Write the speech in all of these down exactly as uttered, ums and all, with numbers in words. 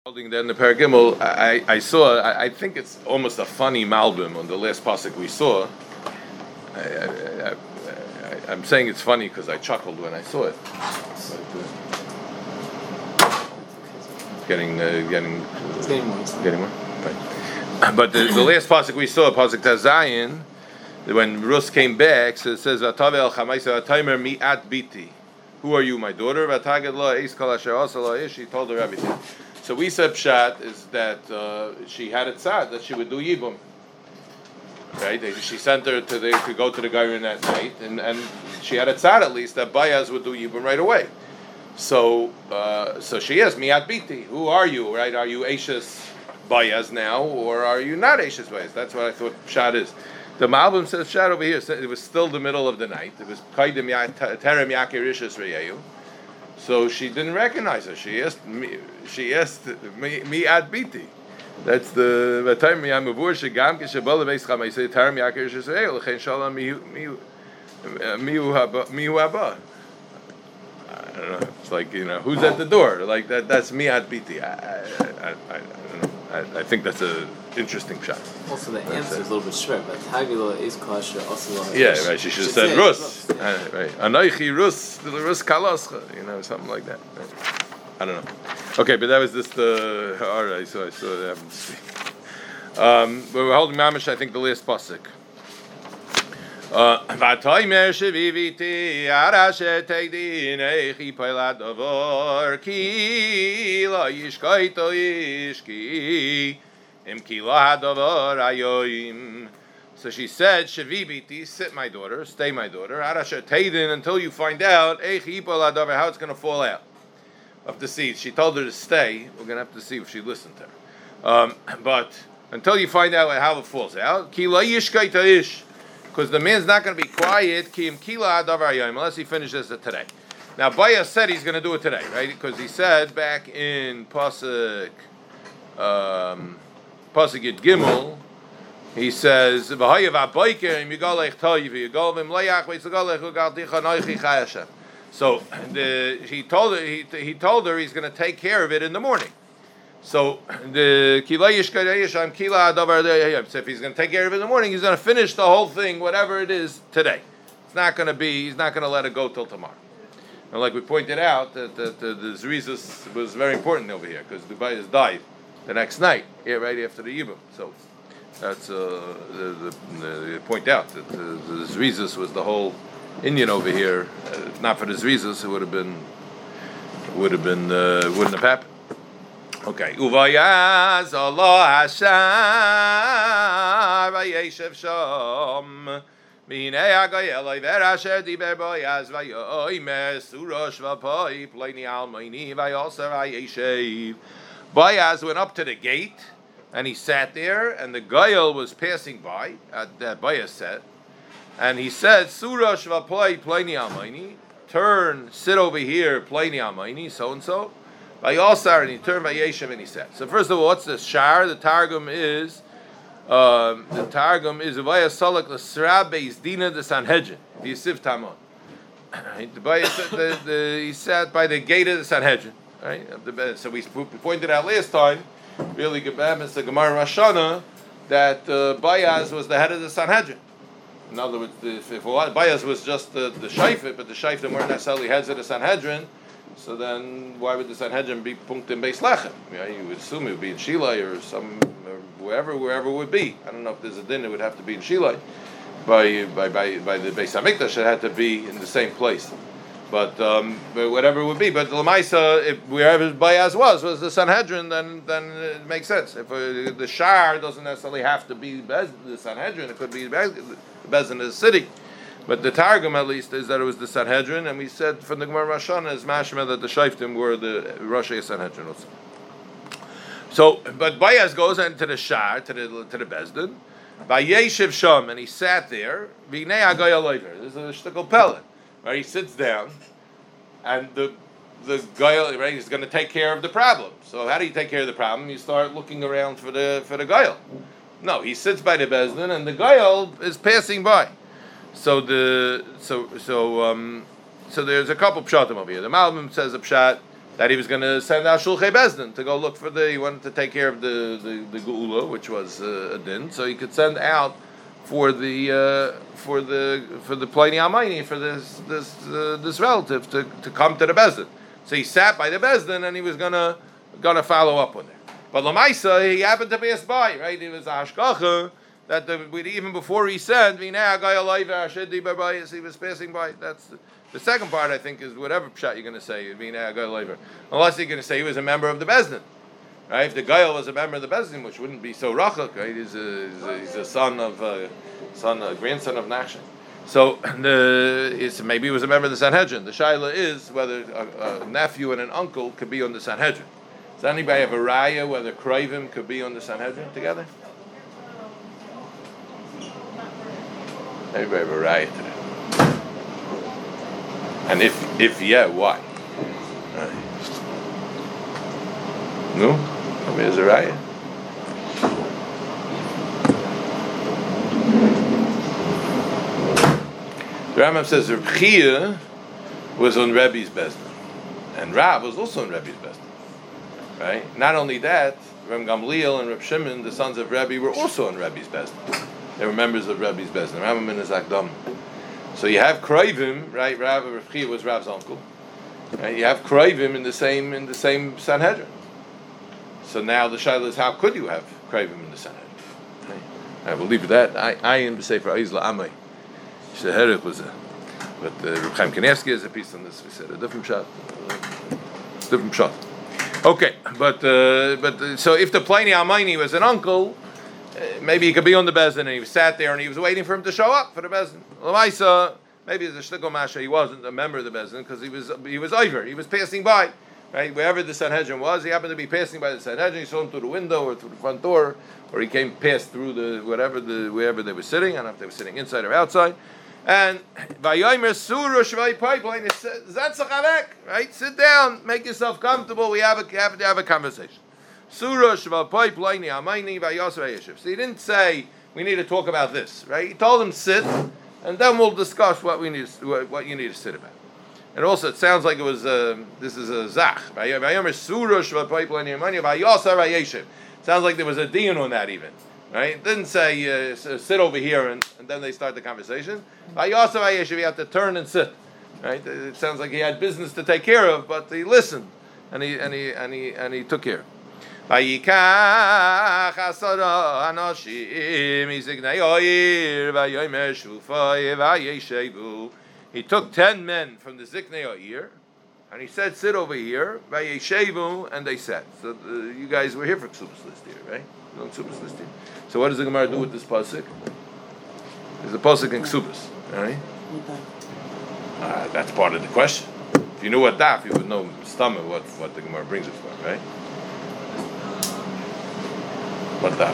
Holding there in the Paragimel, I, I saw, I, I think it's almost a funny malbim on the last pasuk we saw. I, I, I, I, I'm saying it's funny because I chuckled when I saw it. But, uh, getting, uh, getting, uh, getting more. Getting more? Right. But the, the last pasuk we saw, pasuk Tazayin, when Rus came back, so it says, "V'atavel chamaisa v'taimer mi'at biti." Who are you, my daughter? V'taged lo eis kol asher asa lo ish. She told her everything. So we said pshat is that uh, she had it sad that she would do yibum. Right? She sent her to the, to go to the Gairin that night, and, and she had it sad at least that Bayaz would do yibum right away. So uh, so she is miat biti. Who are you? Right? Are you Ashes Bayaz now, or are you not Ashes Bayaz? That's what I thought pshat is. The Malbim says pshat over here. It was still the middle of the night. It was kaidim terem yakir rishas reyehu. So she didn't recognize her. She asked me. She asked me, me at biti. That's the time me I'm a boy. She gam kishabal beis chamaisei tarim yakir shesreil lechen shalom mi mi mi haba mi haba. I don't know. It's like, you know, who's at the door? Like that. That's me at biti. I I, I, I don't know. I, I think that's a interesting shot. Also, the answer is a little bit short, but Tagila is kosher. Also, yeah, right. She should have said Rus. Uh, right. Anoichi Rus, the Rus Kaloscha. You know, something like that. Right. I don't know. Okay, but that was just the. Uh, all right, so I saw that. Um, but we're holding mamish. I think the last pasuk. V'atoymer sheviviti arashe teidin eichi poilad avor ki lo yishkoito yishki im ki lo hadavor ayoim. So she said, "Sheviviti, sit, my daughter, stay, my daughter. Arashe teidin until you find out eichi poilad avor how it's going to fall out of the seeds." She told her to stay. We're going to have to see if she listened to her. Um, but until you find out how it falls out, ki lo yishkoito ish. Because the man's not going to be quiet unless he finishes it today. Now, Bayas said he's going to do it today, right? Because he said back in Pasuk um, Pasuk Yud Gimel, he says, so the, he told her he, he told her he's going to take care of it in the morning. So the so if he's going to take care of it in the morning, he's going to finish the whole thing, whatever it is, today. It's not going to be. He's not going to let it go till tomorrow. And like we pointed out, that the, the, the Zrizus was very important over here because the Bayas died the next night, yeah, right after the Yibum. So that's uh, the, the, the point out that the, the Zrizus was the whole Indian over here. Uh, if not for the Zrizus, it would have been would have been uh, wouldn't have happened. Okay. Uvayaz Allah Hashar vayeshev sham minei agayel verasher diber boyaz vayoymer surosh vapoi pleini almeini vayoser vayeshev. Boyaz went up to the gate and he sat there, and the Goyel was passing by. Uh, that Boyaz said, and he said, "Surosh vapoi pleini almeini, turn, sit over here, pleini almeini, so and so." By Yosar, and he turned by Yeshiv and he said. So first of all, what's the shar? The targum is um, the targum is Uvaya Salak L'Srabeis Dina de Sanhedrin the Yisiv Tamon. He sat by the gate of the Sanhedrin, right? So we pointed out last time, really Gebam is the Gemara Rashana, that uh, Bayaz was the head of the Sanhedrin. In other words, if, if Bayaz was just the, the Shaifit, but the Shaifit weren't necessarily heads of the Sanhedrin, so then, why would the Sanhedrin be punked in Beis Lechem? Yeah, you would assume it would be in Shilai or some, or wherever, wherever it would be. I don't know if there's a din, it would have to be in Shilai. By by by by the Beis Hamikdash, it had to be in the same place. But um, but whatever it would be. But the Lamaisa, if wherever Bayaz was was the Sanhedrin, then then it makes sense. If uh, the Shar doesn't necessarily have to be Bez, the Sanhedrin, it could be Bez, Bez in the city. But the Targum, at least, is that it was the Sanhedrin, and we said from the Gemara Rashana is mashma that the Shaiftim were the Rosh Sanhedrin also. So, but Bayaz goes into the Shar, to the to the Bezdin, by Yeshiv Sham, and he sat there. V'nei Agayel Oiver. This is a shtickle pellet, right? He sits down, and the the Gayel, right? He's going to take care of the problem. So, how do you take care of the problem? You start looking around for the for the Gayel. No, he sits by the Bezdin, and the Gayel is passing by. So the so so um so there's a couple pshatim over here. The Malbim says a pshat that he was going to send out Shulchei Bezdin to go look for the, he wanted to take care of the, the, the Geula, which was uh, a din, so he could send out for the uh, for the for the Pliny Almaini, for this this uh, this relative to, to come to the Bezdin. So he sat by the Bezdin and he was gonna gonna follow up on it. But Lamaisa, he happened to pass by, right? He was a hashkacha that the, even before he said, he was passing by. That's the, the second part, I think, is whatever pshat you're going to say, unless you're going to say he was a member of the Bezdin. Right? If the Gael was a member of the Bezdin, which wouldn't be so rachak, right? He's a, he's a, he's a son of, uh, son, a grandson of Nachshon. So the, it's, maybe he was a member of the Sanhedrin. The shaila is whether a, a nephew and an uncle could be on the Sanhedrin. Does anybody have a raya whether Kravim could be on the Sanhedrin together? Anybody have a raya to that? And if if yeah, why? Right. No? I mean, is a raya? The Rambam says Reb Chia was on Rebbe's Bezdin, and Rab was also on Rebbe's Bezdin. Right? Not only that, Reb Gamliel and Reb Shimon, the sons of Rebbe, were also on Rebbe's Bezdin. They were members of Rebbe's Bezdin. Rambam in his Akdam. So you have Kroivim, right? Rab Reb Chia was Rab's uncle. Right? You have Kroivim in the same in the same Sanhedrin. So now the shaila is, how could you have Kroivim in the Sanhedrin? Right? I will leave that. I I am the Sefer Aizla Amay. Sheherik was a, but uh, Reb Chaim Kanievsky has a piece on this. We said a different shot, different shot. Okay, but uh, but uh, so if the Pliny Almaini was an uncle, uh, maybe he could be on the Bezdin, and he sat there and he was waiting for him to show up for the Bezdin. Lamaisa, maybe as a shtickle masha, he wasn't a member of the Bezdin because he was he was over, he was passing by, right? Wherever the Sanhedrin was, he happened to be passing by the Sanhedrin. He saw him through the window or through the front door, or he came past through the whatever the wherever they were sitting. I don't know if they were sitting inside or outside. And Vayomer Surush Pipeline is Zatzachavek, right? Sit down, make yourself comfortable. We have a have to have a conversation. Surush Pipeline Amaini Vayosra Yeshiv. So he didn't say we need to talk about this, right? He told him sit, and then we'll discuss what we need, what you need to sit about. And also, it sounds like it was uh, this is a zach. Vayomer Surush Pipeline Amaini Vayosra Yeshiv. Sounds like there was a dion on that even. Right? It didn't say uh, sit over here and, and then they start the conversation. I also you have to turn and sit. Right? It sounds like he had business to take care of, but he listened and he and he and he and he took care. He took ten men from the Ziknei Ha'ir and he said, sit over here, and they sat. So uh, you guys were here for Ksubas list here, right? No Ksubas list here. So what does the Gemara do with this pasuk? There's a pasuk in Ksubas, right? Uh, that's part of the question. If you knew what daf, you would know stomach what, what the Gemara brings it for, right? What daf?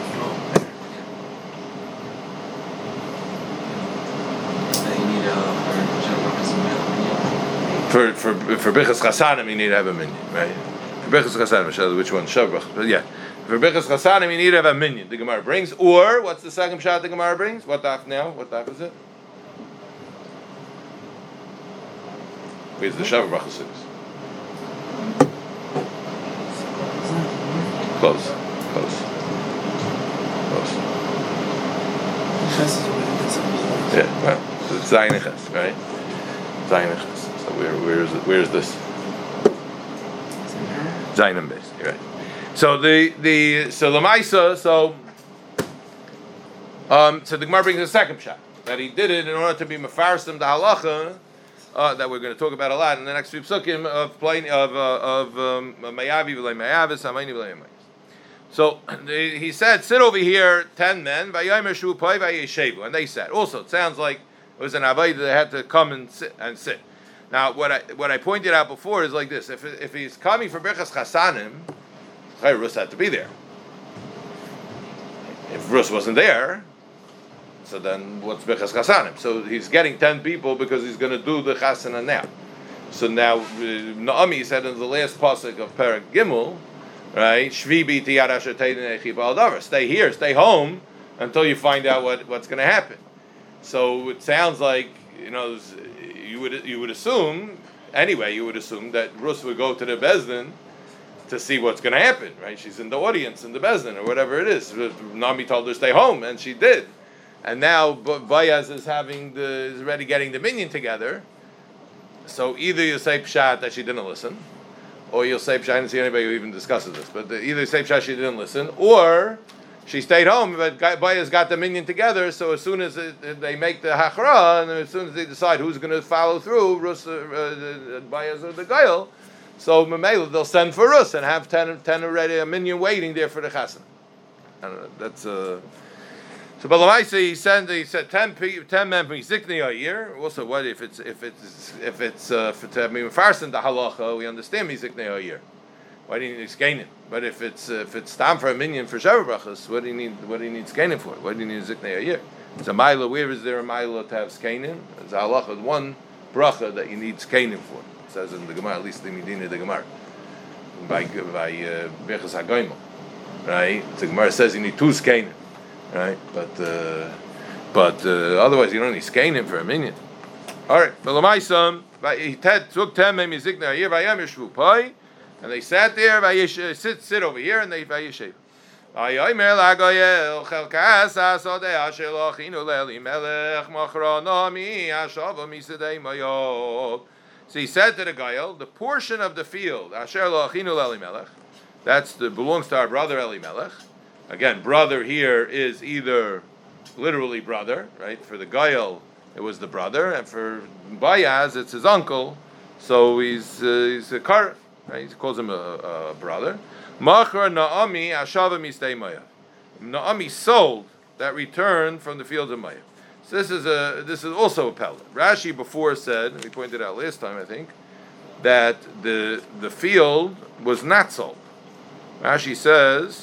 For for for Bichas Chasanim, you need to have a minion, right? For Bichas Chasanim, which one? Shavuot, yeah. For Bichas Chasanim, you need to have a minion. The Gemara brings, or what's the second shot the Gemara brings? What daf now? What daf is it? Where's the Shavuot Bracha six? Close, close, close. Yeah, well, so it's Zayin Echas, right? Zayin Echas. So where where is it? Where is this? Zayin and base, right? So the the so the Maisa so um so the Gemara brings a second shot that he did it in order to be mefarsim the halacha uh, that we're going to talk about a lot in the next few psukim of plain of uh, of mayavi v'lei mayavis hamayni v'lei hamayis. So the, he said, sit over here, ten men, vayomer shu pai vayeshevu, and they sat. Also, it sounds like it was an avodah that they had to come and sit and sit. Now, what I what I pointed out before is like this: if if he's coming for Birchas Chasanim, Rus had to be there. If Rus wasn't there, so then what's Birchas Chasanim? So he's getting ten people because he's going to do the Chasana now. So now uh, Naomi said in the last pasuk of Perek Gimel, right? Shvi bi tiyad asher teidin echi ba'al davar. Stay here, stay home until you find out what, what's going to happen. So it sounds like, you know, you would you would assume anyway, you would assume that Rus would go to the Bezdin to see what's going to happen, right? She's in the audience in the Bezdin or whatever it is. Nami told her to stay home, and she did. And now Bayaz is having the is already getting the minyan together. So either you say pshat that she didn't listen, or you'll say pshat. I didn't see anybody who even discusses this, but the, either you say pshat she didn't listen, or she stayed home. But Bayaz got the minyan together. So as soon as it, they make the hachra, and as soon as they decide who's going to follow through, Rus, uh, Bayaz or the Gael, so Mamela they'll send for Rus and have ten, ten already a minyan waiting there for the chasna. I don't know. That's uh. So Balamaisa he sent he said ten ten men from Zikni a year. Also, what if it's if it's if it's uh, for to be farsin the halacha? We understand Zikni a year. Why do you need skainin? But if it's uh, if it's time for a minyan for Shavuot brachas, what do you need? What do you need skainin for? Why do you need Zikni a year? It's a mila. Where is there a mila to have skainin? It's a halacha one bracha that you need skainin for. It says in the Gemara, at least the Medina the Gemara by by Bechas uh, Hagoyim, right? The Gemara says you need two skainin. Right, but uh, but uh, otherwise you don't need skainin for a minyan. All right, but Lamaisam, he took ten maybe zikna here by Yom Yeshvu Pai, and they sat there by sit sit over here and they by Yeshiv. Ayomer lagoyel chelkas asodei asher lochinu leli melech machronami ashava misedei mayov. So he said to the Goyel, the portion of the field asher lochinu leli melech, that's the belongs to our brother Elimelech. Again, brother here is either literally brother, right? For the Goyel, it was the brother, and for Bayaz, it's his uncle. So he's uh, he's a car, right? He calls him a, a brother. Machar Naomi Ashava Mistei Maya. Naomi sold that return from the fields of Maya. So this is a this is also a pellet. Rashi before said, we pointed out last time, I think, that the the field was not sold. Rashi says.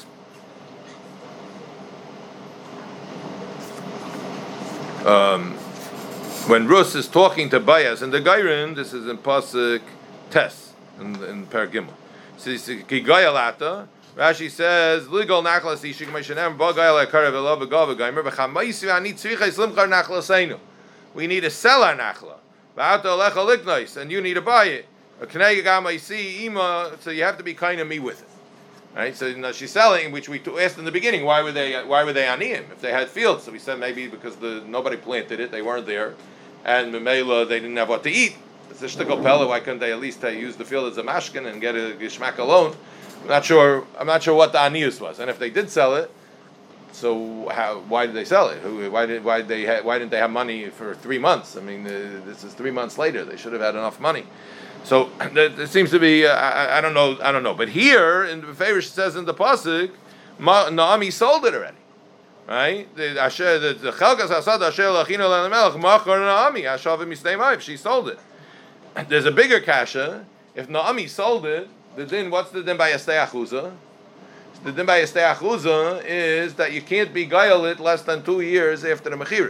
Um, when Rus is talking to Bayaz and the Gairin, this is in Pasuk Tes in, in Paragimel. So Gayalata, Rashi says, "Ligal nachlas ishik meishanem bagayal akarev elav begav gaimer b'chamaisi ani tzricha islimchar nachlaseinu." We need to sell our nachla. V'ata alecha liknois, and you need to buy it. A knei gamaisi ima, so you have to be kind of me with it. Right, so you know, she's selling, which we asked in the beginning. Why were they? Why were they aniyim if they had fields? So we said maybe because the nobody planted it, they weren't there, and Memela they didn't have what to eat. It's a shtickle pella. Why couldn't they at least uh, use the field as a mashkin and get a gishmak alone? I'm not sure. I'm not sure what the aniyus was, and if they did sell it, so how? Why did they sell it? Who? Why did? Why they? Ha, why didn't they have money for three months? I mean, uh, this is three months later. They should have had enough money. So it seems to be, uh, I, I don't know, I don't know. But here, in the Farish says in the Pasuk, Naomi sold it already. Right? The Asher, the Chelkas Asad Asher Lachino Lelamelech Machar Naomi Ashavim Misnei she sold it. There's a bigger kasha. If Naomi sold it, the din, what's the din by Yastei Achuzah? The din by Yastei Achuzah is that you can't be Gael it less than two years after the Mechira.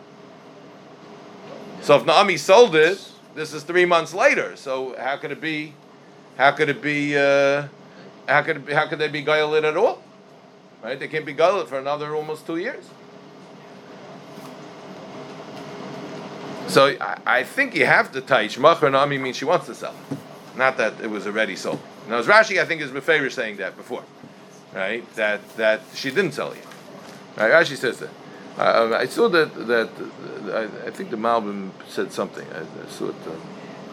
So if Naomi sold it, this is three months later, so how could it be? How could it be? Uh, how could it be, how could they be gayalit at all? Right? They can't be gayalit for another almost two years. So I, I think you have to taish machar nami means she wants to sell it, not that it was already sold. Now, as Rashi, I think is Beferish saying that before, right? That that she didn't sell it. Right? Rashi says that. Uh, I saw that that uh, I, I think the Malbim said something. I, I saw it. Um,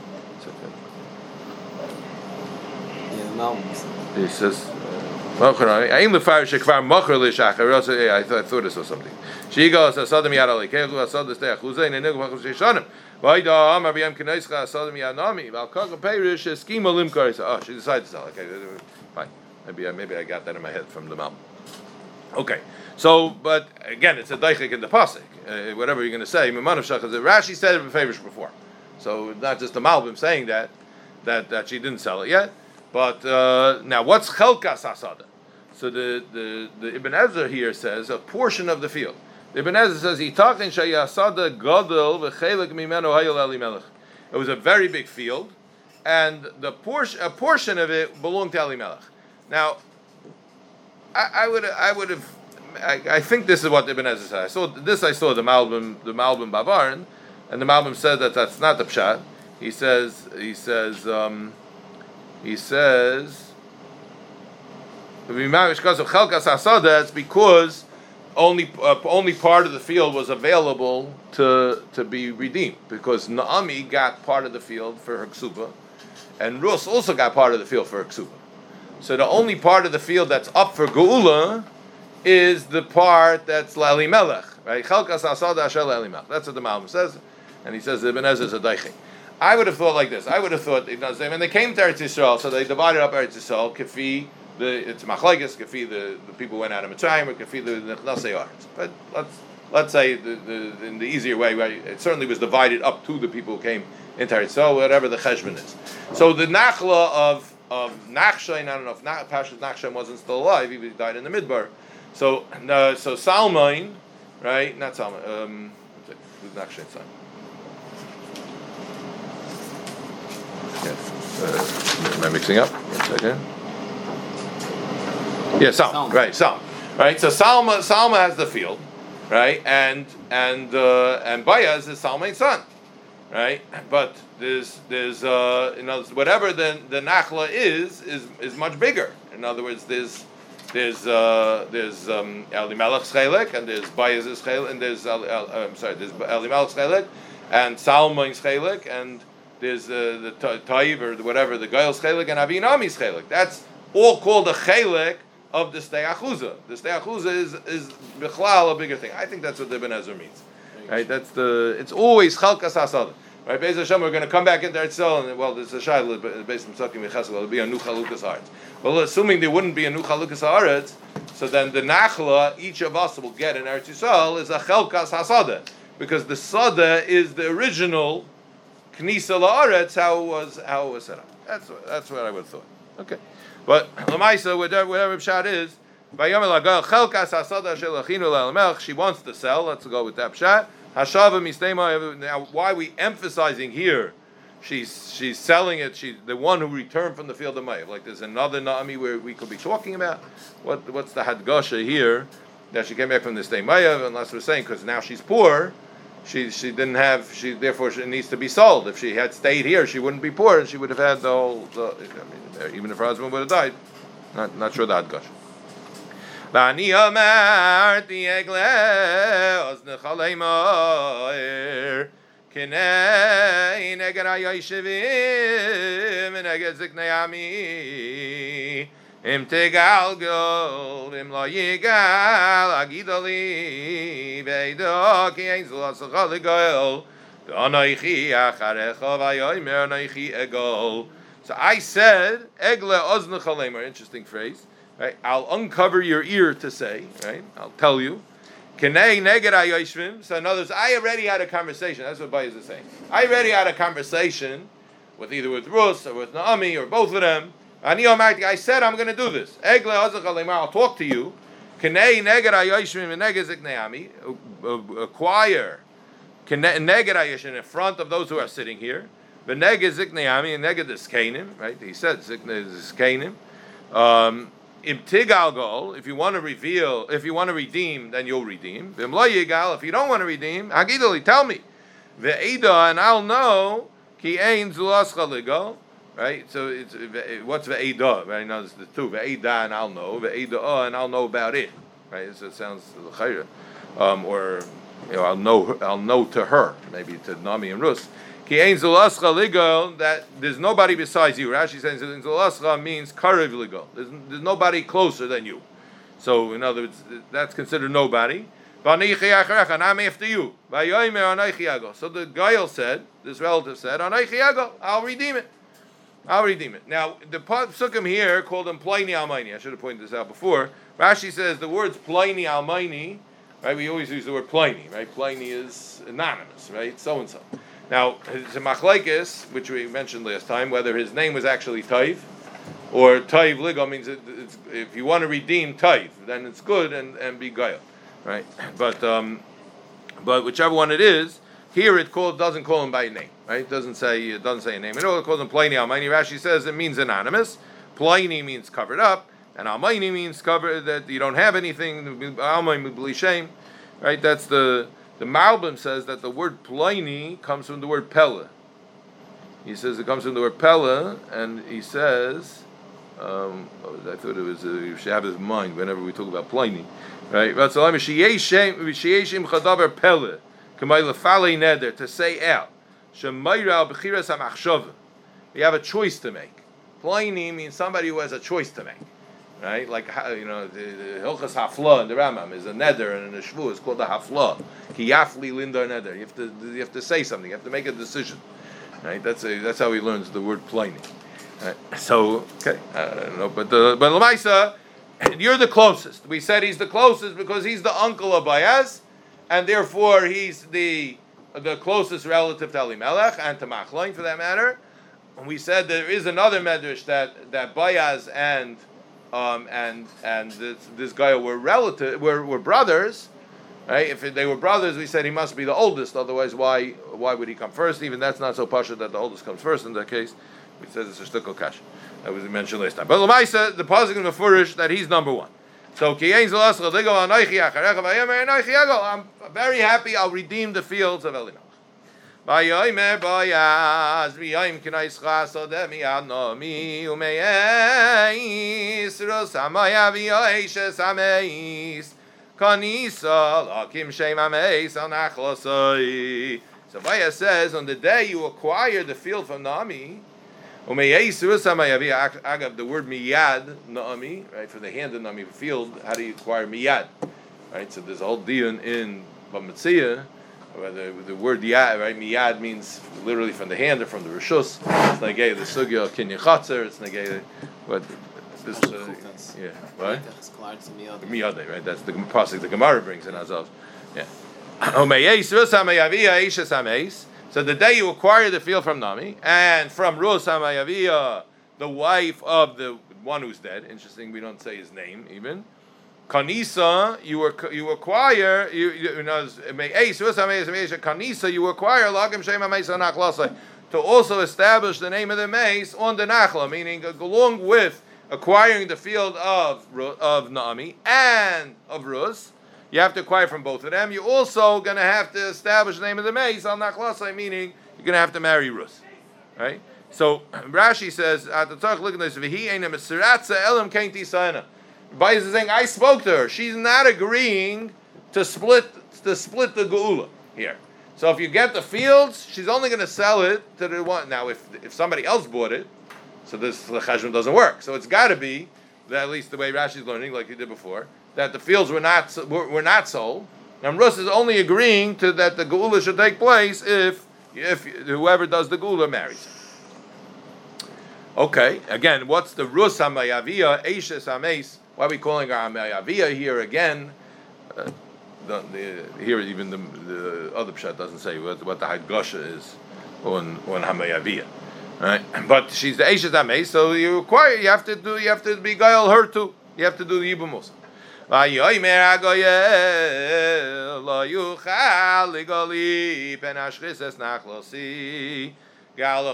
yeah, the Malbim. He says, "I am the fire shekvar mocher l'shachar." I thought I thought this was something. She goes, "Asadam yad alikehu, asad l'stei achuzay, nenu machus sheishanim." Vayda amar b'yam k'neischa asadam yad nami. V'alkaka perish eskim olimkar. Oh, she decided to sell. Okay, fine. Maybe maybe I got that in my head from the Malbim. Okay, so but again, it's a daichik in the pasuk. Uh, whatever you're going to say, Mimanav Shachaz. Rashi said it beferish before, so not just the Malbim saying that that that she didn't sell it yet. But uh, now, what's chelkas asada? So the, the the Ibn Ezra here says a portion of the field. The Ibn Ezra says he talking shayasada gadol v'chelik mimeno hayol Elimelech. It was a very big field, and the portion a portion of it belonged to Elimelech. Now. I, I would I would have I, I think this is what Ibn Ezra said. I saw this I saw the Malbim the Malbim Bavarin, and the Malbim said that that's not the pshat. he says, he says, um, he says, it's because only uh, only part of the field was available to to be redeemed, because Naomi got part of the field for her ksuba, and Rus also got part of the field for her ksuba. So the only part of the field that's up for geula is the part that's Lali Melech, right? Chelkas Asada Asher Lali Melech. That's what the Malbim says, and he says the Ibn Ezra is a daichi. I would have thought like this. I would have thought, you know, when they came to Eretz Yisrael, so they divided up Eretz Yisrael. Kafi, the it's machlekes. Kafi, the, the people went out of Mitzrayim, or Kafi, the Nechnasei Aretz. But let's let's say the, the, in the easier way, right, it certainly was divided up to the people who came into Eretz Yisrael, whatever the cheshbon is. So the nachla of of Nachshain, I don't know if Na, Pashas Nachshain wasn't still alive; he died in the Midbar. So uh, so Salmain, right? Not Salmain. Um, who's Nachshain's son? Yeah. Uh, am I mixing up? One second. Yeah, Salma. Salma. Right, Salma. Right. So Salma, Salma has the field, right? And and uh, and Bayaz is Salmain's son, right? But there's there's uh, you know, whatever the the Nachla is is is much bigger. In other words, there's there's uh, there's um, Elimelech's Chelek, and there's Bayaz's Chelek, and there's El, El, I'm sorry, there's Elimelech's Chelek and Salmain's Chelek, and there's uh, the Ta'iv or whatever, the Gael's Chelek and Avinami's Chelek. That's all called a Chelek of the Stei Achuza. The Stei Achuza is is Bichlal, a bigger thing. I think that's what the Ibn Ezra means. Right? That's the. It's always Chalkas Hasad. Right? Beis Hashem, we're going to come back into Eretz Yisrael, and well, there's a shayla based on Tzakim Yechesel. It'll be a new Chalukas Haaretz. Well, assuming there wouldn't be a new Chalukas Haaretz, so then the Nachla each of us will get in Eretz Yisrael is a Chalkas Hasada, because the Sada is the original Knisa La'aretz, how it was how it was set up. That's what, that's what I would have thought. Okay, but Lamaisa, whatever whatever Pshat is, she wants to sell. Let's go with that Pshat. Hashava mistema. Now, why are we emphasizing here? She's she's selling it. She's the one who returned from the field of Mayav. Like there's another Naomi where we could be talking about. What what's the Hadgasha here that she came back from the Stay Mayav? Unless we're saying because now she's poor. She she didn't have she therefore she needs to be sold. If she had stayed here, she wouldn't be poor, and she would have had the whole. The, I mean, even if her husband would have died, not not sure that gosh. Im tegal gol im lo yigal agidoli veido ki ein zol asachal gol anoichi acharecha vayomer anoichi egol. So I said egle ozne chalemer. Interesting phrase, right? I'll uncover your ear to say, right? I'll tell you. Kenei neged ayoshvim. So in other words, I already had a conversation. That's what Bayez is saying. I already had a conversation with either with Rus or with Naomi or both of them. I said I'm going to do this. I'll talk to you. Acquire in front of those who are sitting here. Right? He said ziknim. Um, if you want to reveal, if you want to redeem, then you'll redeem. If you don't want to redeem, tell me. And I'll know. Right, so it's what's ve'edah, right? Now it's the two ve'edah, and I'll know ve'edah, and I'll know about it, right? So it sounds l'chayra, um, or you know, I'll know, I'll know to her, maybe to Nami and Rus. Ki ein zulascha ligal, that there's nobody besides you. Rashi says zulascha means karev ligal. There's there's nobody closer than you. So in other words, that's considered nobody. And I'm after you. So the Gael said, this relative said, I'll redeem it. I'll redeem it. Now, the psukim here called him Pliny Almaini. I should have pointed this out before. Rashi says the words Pliny Almaini, right? We always use the word Pliny, right? Pliny is anonymous, right? So and so. Now, it's a machlekes, which we mentioned last time, whether his name was actually Taiv or Taiv Ligo means it, it's, if you want to redeem Taiv, then it's good and, and be Gael, right? But um, but whichever one it is. Here it called, doesn't call him by name, right? It doesn't say it doesn't say a name. It calls him Pliny Almaini. Rashi says it means anonymous. Pliny means covered up, and Almaini means covered that you don't have anything. Almaini b'li shame, right? That's the the Malbim says that the word Pliny comes from the word Pella. He says it comes from the word pella, and he says, um, I thought it was uh, you should have his mind whenever we talk about Pliny, right? To say out. You have a choice to make. Pliny means somebody who has a choice to make, right? Like, you know, the Hilchas Hafla in the Rambam is a neder, and in the Shvu is called the Hafla. Ki yafli lindar neder. You have to, you have to say something. You have to make a decision, right? That's a, that's how he learns the word Pliny. Right? So, okay, I don't know, but the but Lamaisa, you're the closest. We said he's the closest because he's the uncle of Bayaz, and therefore he's the the closest relative to Elimelech and to Machlon for that matter. And we said there is another medrash that that Bayaz and um, and and this, this guy were relative were, were brothers, right? If they were brothers, we said he must be the oldest. Otherwise, why why would he come first? Even that's not so pasha that the oldest comes first in that case. We said it's a shtuckle kash. That was mentioned last time. But Lamaisa, the pasuk in the Furish that he's number one. So I'm very happy. I'll redeem the fields of Elimelech. Vayomer Bayaz v'yayim k'naischa sodeh miyad nomi umeis rosamaya v'yoishes ameis kanisa lakim shem ameis al nachlosoi. So Bayaz says, on the day you acquire the field from Naomi, umeis rosamaya v'yagav the word miyad Naomi, right, for the hand of Naomi field. How do you acquire miyad? Right, so there's a whole diyun in Bamitzia. The, the word yad, right? Miyad means literally from the hand or from the rishus. It's negay the sugya of kinyan chatzer. It's negay what this uh, yeah what miyad, right? That's the pasuk the Gemara brings in Azov. Yeah. So the day you acquire the field from Nami and from Rus Hamayavia, the wife of the one who's dead. Interesting, we don't say his name even. Kanisa, you you acquire you you know Kanisa, you acquire lagim shema meisa nachlasai to also establish the name of the mace on the nachla, meaning along with acquiring the field of of Naomi and of Rus, you have to acquire from both of them. You're also going to have to establish the name of the mace on nachlasai, meaning you're going to have to marry Rus, right? So Rashi says at the talk look at this v'hi ein mesiratza elam kain tisana. Bayaz is saying, I spoke to her. She's not agreeing to split to split the geula here. So if you get the fields, she's only going to sell it to the one. Now, if if somebody else bought it, so this cheshbon doesn't work. So it's got to be that, at least the way Rashi's learning, like he did before, that the fields were not were, were not sold. And Rus is only agreeing to that the geula should take place if if whoever does the geula marries her. Okay, again, what's the Rus hamayavia eishes hameis? Why are we calling her Amayavia here again? Uh, the, the, here even the, the other pshat doesn't say what, what the Hagosha is on on Hamayavia, right? But she's the Eishes Amei, so you acquire. You have to do. You have to be guile her too. You have to do the Yibum also. The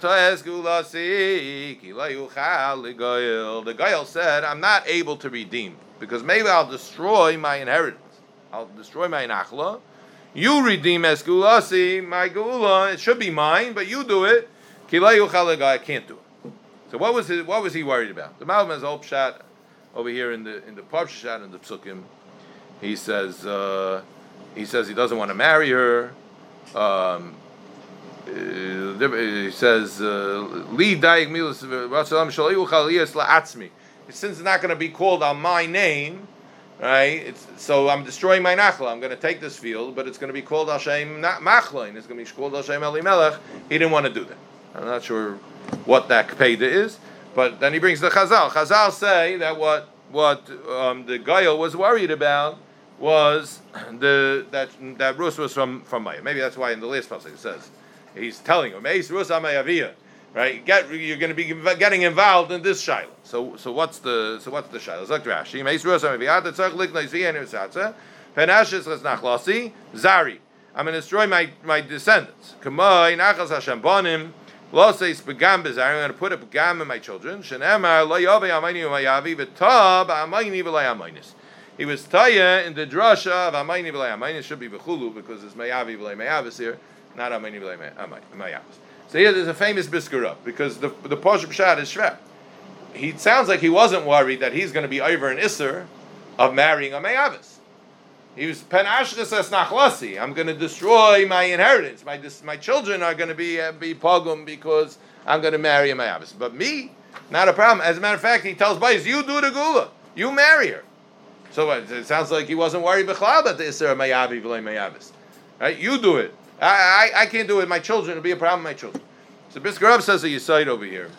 Gael said, I'm not able to redeem because maybe I'll destroy my inheritance. I'll destroy my nachla. You redeem eskulasi, my geula. It should be mine, but you do it. I can't do it. So what was his, what was he worried about? The Malbim has a whole pshat over here in the in the Parshat and the Psukim. He says uh, he says he doesn't want to marry her. Um, Uh, he says, "Li daig milas Rasalam shalayuch aliyas la'atzmi." Since it's not going to be called on my name, right? It's, so I'm destroying my nachla. I'm going to take this field, but it's going to be called Hashem Machlain. It's going to be called Hashem Elimelech. He didn't want to do that. I'm not sure what that kpeda is, but then he brings the Chazal. Chazal say that what what um, the Gael was worried about was the that that Rus was from from Maya. Maybe that's why in the last passage it says. He's telling him, right? Get, you're going to be getting involved in this shiloh. So, so what's the so what's the shiloh? It's like Rashi. Zari. I'm going to destroy my, my descendants. I'm going to put a pegam in my children. He was taya in the drasha of Amayni v'lei Amaynis. Should be v'chulu because it's Mayavi v'lei Mayavis here. Not Amayni v'lei Mayavos. So here there's a famous Biskura, because the the Pashup Pshat is Shver. He sounds like he wasn't worried that he's going to be over an Isser of marrying a Me'avis. He was pen ashkas as nachlasi. I'm going to destroy my inheritance. My my children are going to be uh, be pogum because I'm going to marry a Me'avis. But me, not a problem. As a matter of fact, he tells Bais, you do the gula. You marry her. So uh, it sounds like he wasn't worried b'chlal about the Isser of Me'avi v'lei Me'avis. Right? You do it. I, I I can't do it. My children, it'll be a problem with my children. So Brisker Rav says a Yisaid over here.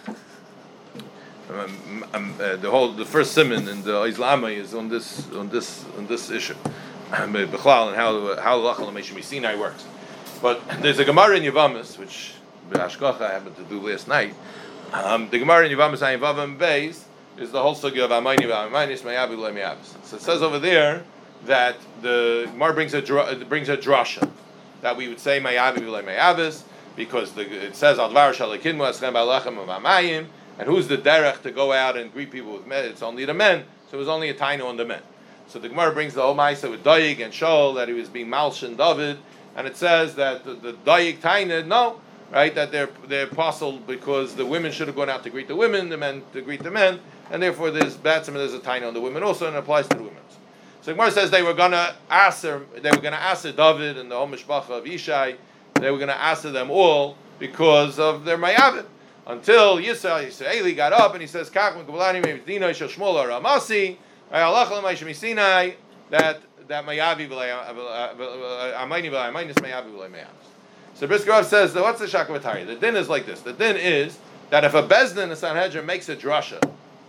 Um, um, uh, the whole the first simon in the Islamah is on this on this on this issue. B'chlal and how how Lachal Meshemi Sinai works. But there's a Gemara in Yavamas, which B'Hashgacha I happened to do last night. Um, the Gemara in Yavamas Ayin Vavam Beis is the whole sugya of Amayni V'Amaynis Me'avi V'Lei Me'avis. So it says over there that the Gemara brings a brings a drasha that we would say Me'avi V'Lei Me'avis because the, it says Al Dvar Shalakinmu Aschem Ba'Lachem V'Amayim, and who's the derech to go out and greet people with men? It's only the men, so it was only a tainu on the men. So the Gemara brings the whole Maisa with Dayik and Shaul that he was being Malshin David, and it says that the, the Dayik Taina, no, right, that they're they're apostle because the women should have gone out to greet the women, the men to greet the men, and therefore there's Batsam, there's a Taina on the women also, and it applies to the women. So the Gemara says they were gonna aser, they were gonna aser David and the whole Mishpacha of Ishai, they were gonna aser them all because of their Mayavim. Until Yisrael Yisraeli got up and he says, Kach Mekubulani Me'Dino Shel Shmuel Ramasi. That that Mayavi Amayni Amaynis Mayavi Mayavs. So Brisker Rav says that what's the Shakavatari? The din is like this. The din is that if a Bezdin, a Sanhedrin, makes a drasha,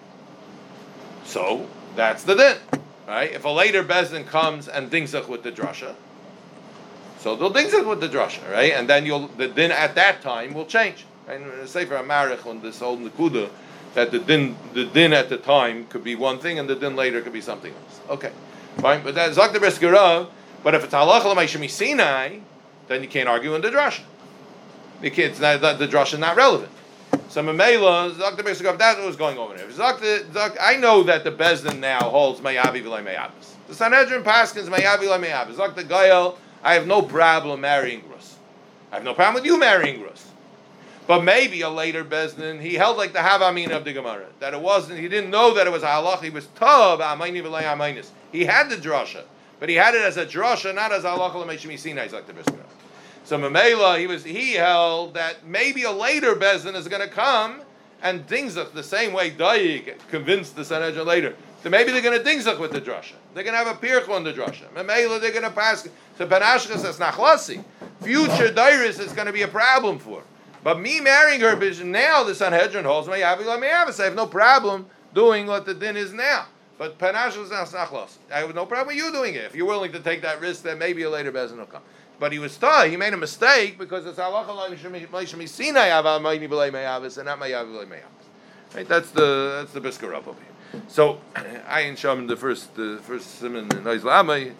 so that's the din, right? If a later Bezdin comes and dingzach with the drasha, so they'll dingzach with the drasha, right? And then you'll the din at that time will change. And say for a marich on this whole nekuda, that the din, the din at the time could be one thing, and the din later could be something else. Okay, fine. But that's Zakta Brisker Rav. But if it's halacha l'mayshemi Sinai, then you can't argue in the drasha. You can't. It's not, the drasha is not relevant. So Mamela, Zakta Brisker Rav, that's what was going over there. Zakta, Zakta, I know that the Bezdin now holds Mayavi v'lei Mayabis. The Sanhedrin Paskins Mayavi v'lei Mayabis. Zakta Gayel, I have no problem marrying Rus. I have no problem with you marrying Rus. But maybe a later Bezdin, he held like the Havamin of the Gemara, that it wasn't, he didn't know that it was a halach, he was Tav, Amayni v'lei Amaynis. He had the drasha, but he had it as a drasha, not as a halach l'meishemi Sinai, like the Brisker. So Mamela, he was, he held that maybe a later Bezdin is going to come and dingzach the same way Dayik convinced the Sanhedrin later. So maybe they're going to dingzach with the drasha. They're going to have a pirch on the drasha. Mamela, they're going to pass, so Panashkas as nachlasi. Future Dairis is going to be a problem for. But me marrying her, now the Sanhedrin holds my Yavi Lameavis. I have no problem doing what the din is now. But Panashas is nachlos. I have no problem with you doing it. If you're willing to take that risk, then maybe a later Bezin will come. But he was told, he made a mistake because it's halacha l'mishmi Sinai aval ma'ini b'lei me'avis and not ma'yavi b'lei me'avis. Right? That's the that's the Brisker Rav over here. So Ayin Sham, the first the first simon in Islamah,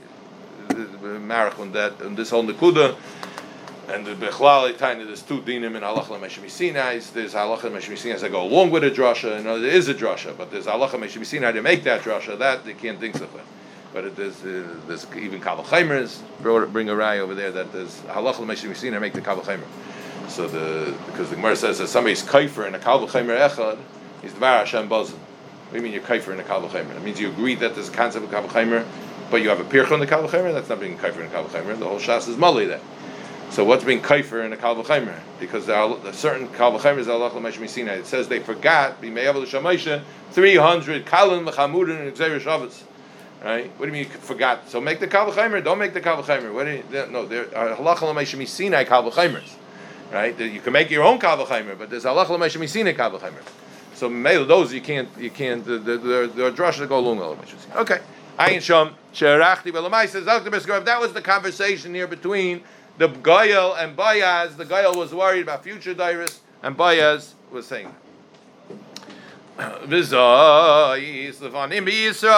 marach on that on this whole nekuda. And the Bechlal Taina, there's two dinim in halacha l'meshemi Sinai. There's halacha l'meshemi Sinai that go along with a drasha, and there is a drasha, but there's halacha l'meshemi Sinai to make that drasha. That they can't think of it. But it is, uh, there's even Kavach Chaimers bring a rai over there that there's halacha l'meshemi Sinai make the Kavach Chaimer. So the because the Gemara says that somebody's kaifer in a Kavach Chaimer echad, he's dvar Hashem bazin. What do you mean you're kaifer in a Kavach Chaimer? It means you agree that there's a concept of Kavach Chaimer, but you have a pircha on the Kavach Chaimer. That's not being kaifer in a Kavach Chaimer. The whole shas is mali there. So what's being kaifer in a Kal V'Chaimer? Because there are a certain Kal V'Chaimer is Allah L'Meshmi Sinai. It says they forgot B'Me'avel L'Shamayshah three hundred Kalim L'Chamurin and Xer Shabbos. Right? What do you mean you forgot? So make the Kal V'Chaimer. Don't make the Kal V'Chaimer. What do you, no, there are Allah L'Meshmi Sinai Kal V'Chaimers. Right? You can make your own Kal V'Chaimer, but there's Allah L'Meshmi Sinai Kal V'Chaimer. So male those you can't you can't the the the drush that go along with it. Okay. Ayin Sham Sherachti Belamai says that was the conversation here between the Goyal and Bayaz. The Goyal was worried about future Dairis, and Bayaz was saying that. V'zayis lefanim b'Yisrael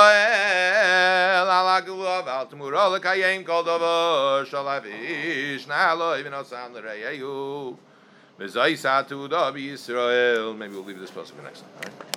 ala gulav al temura lekayim kol davar shalavish na'alo even osam l'reyehu v'zayis atu da b'Yisrael. Maybe we'll leave this possible next time. All right?